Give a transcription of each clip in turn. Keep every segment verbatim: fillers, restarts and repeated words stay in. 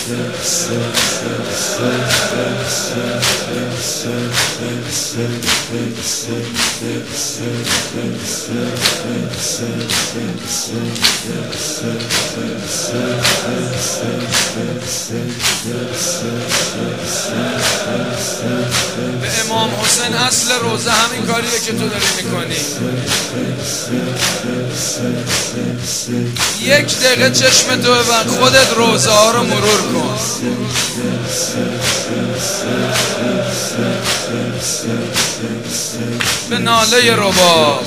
به امام حسین اصل روزه همین کاریه که تو داری میکنی. یک دقیقه چشم تو ببند، خودت روزه ها رو مرور کن. به ناله رباب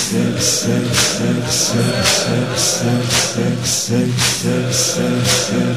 Six, six, six, six, six, six, six.